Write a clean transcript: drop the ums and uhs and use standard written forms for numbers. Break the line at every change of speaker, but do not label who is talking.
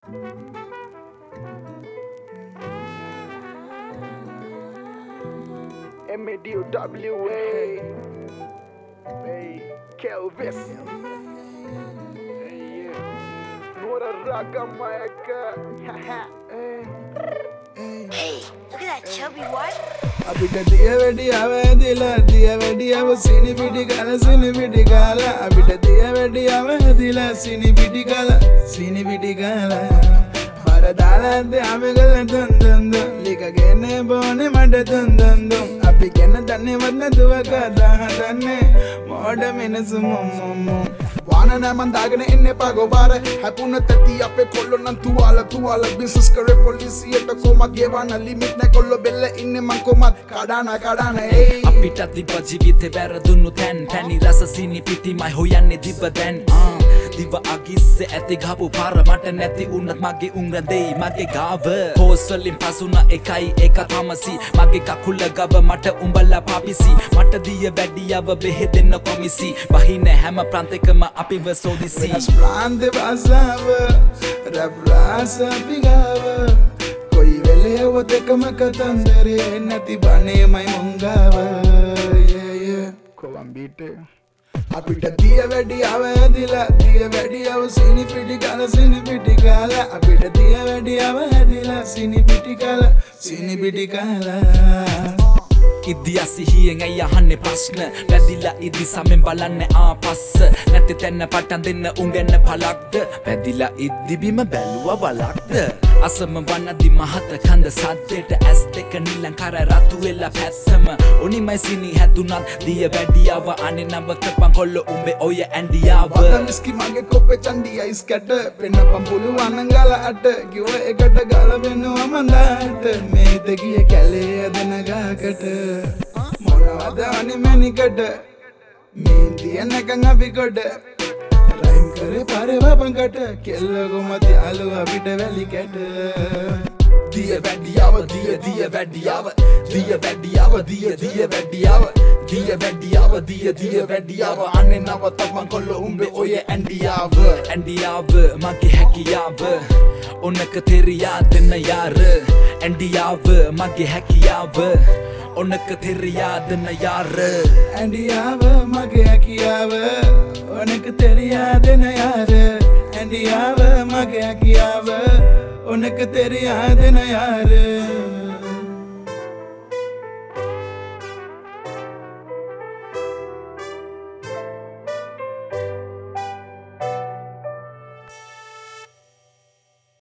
MADOWA Kelvis Nora Ragamaka
Hey, look at that chubby what?
Abita diya vediyawa dila diya vediyawa sini pidigala abita diya vediyawa dila sini pidigala baradala de amegala dundundu ligagene bone mada dundundu api kenna danne wadna duwaga danne moda menasu mommo वाना मन दागने इन्ने पागो बारे हैपुन तती आपे कोल्लो नन तुवाला बिजनेस करे पुलिस ये तो को मत गेवाना लिमिट ने कोल्लो बेल्ले इन्ने मन को मत काडाना ए
අපිට දිබ ජීවිතේ වැරදුණු තැන් තැනි රස සිනි පිටිමයි හොයන්නේ දිබ දැන් දිව අගිස්සේ ඇති ගහපු පාර මට නැති උනත් මගේ උංග දෙයි මගේ ගාව හොස්වලින් පසුන එකයි එක තමසි මගේ කකුල ගව මට උඹලා පාපිසි මට දිය වැඩියව බෙහෙදෙන්න කොමිසි වහින හැම ප්‍රාන්තයකම අපිව සෝදිසි
ප්‍රාන්ත භාෂාව රැප් රාස පිගාව कोई वेले वो देखम कतंदरे नती बने मई मंगाव ये कोलम बीट අපිට දිය වැඩියව දිලා දිය වැඩියව සිනි පිටිකාල අපිට දිය වැඩියව දිලා සිනි පිටිකාල
ඉදියා සිහියෙන් ඇයි අහන්නේ ප්‍රශ්න වැදිලා ඉදි සමෙන් බලන්නේ ආපස්ස නැති තැන්න පටන් දෙන්න උංගෙන්න පලක්ද වැදිලා ඉද්දි බිම බැලුවා බලක්ද අසම වනදි මහත කඳ සද්දේට ඇස් දෙක නිලං කර රතු වෙලා පැත්තම උනිමයි සිනි හැදුනත් දිය වැඩියව අනේ නවකපන් කොල්ල උඹේ ඔය ඇන්ඩියාව
මිස්කි මගේ කොපේ චන්දිය ඉස්කට පෙන්නපම් පුළුවන් නංගල අට කිව්ව එකට ගාල වෙනවා මන්දාට මේ දෙගිය කැලේ ඇදෙන ගාකට මොනවද අනිමැනිකට මේ තියන කං අපිකොට රයිම් කරේ පාරේ වපංකට කෙල්ලගො මත යාළුව අපිට වැලි කැට
දිය වැඩියව දිය වැඩියව දිය වැඩියව දිය වැඩියව අනේ නවතපන් කොල්ල උඹේ ඔය ඇන්ඩියාව මගේ හැකියාව ඔන්නක තෙරියා දෙන්න යාර ඇන්ඩියාව මගේ හැකියාව ඔන්නක තෙරියා දෙන්න යාර
ඇන්ඩියාව මගේ හැකියාව ඔන්නක තෙරියා දෙන්න යාර ඇන්ඩියාව මගේ හැකියාව ඔන්නක තෙරියා දෙන්න යාර